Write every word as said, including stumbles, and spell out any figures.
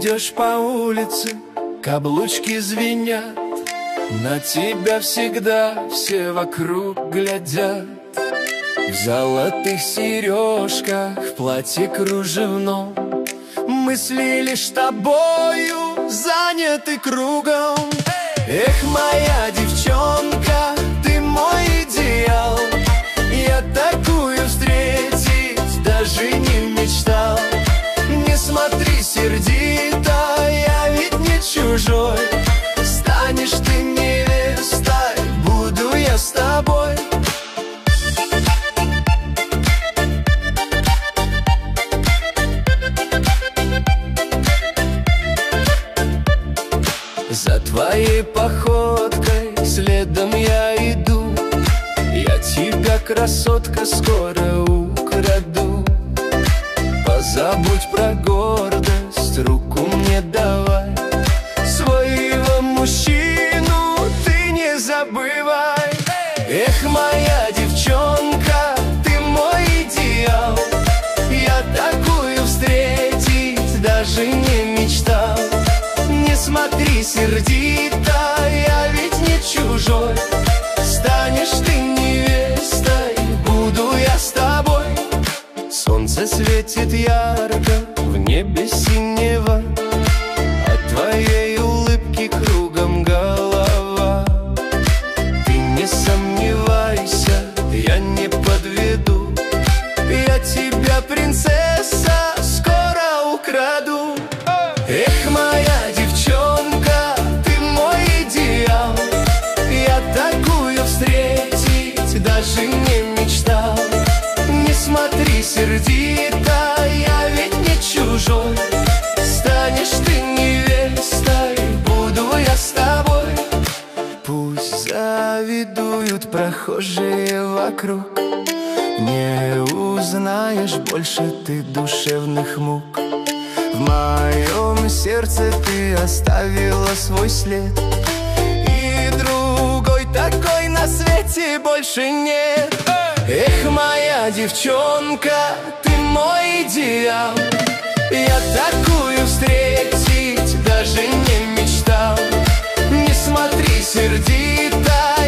идешь по улице, каблучки звенят, на тебя всегда все вокруг глядят. В золотых сережках, в платье кружевном, мысли лишь тобою заняты кругом. Эх, моя девчонка, ты мой идеал, я такую встретить даже не мечтал. Не смотри сердито, я ведь не чужой, станешь ты невестой, буду я с тобой. За твоей походкой следом я иду, я тебя, красотка, скоро украду. Позабудь про гордость, руку мне давай, своего мужчину ты не забывай. Эх, моя девчонка, ты мой идеал, я такую встретить даже не мечтал. Не смотри сердито, я ведь не чужой, станешь ты невестой, буду я с тобой. Солнце светит ярко, в небе синего, от твоей улыбки кругом голова. Ты не сомневайся, я не подведу, я тебя, принцесса, скоро украду. Эх, моя девчонка, ты мой идеал, я такую встретить даже не мечтал. Не смотри сердито, я ведь не чужой, станешь ты невестой, буду я с тобой. Пусть завидуют прохожие вокруг, не узнаешь больше ты душевных мук. В моем сердце ты оставила свой след, и другой такой на свете больше нет. Эх, моя девчонка, ты мой идеал, я такую встретить даже не мечтал. Не смотри сердито,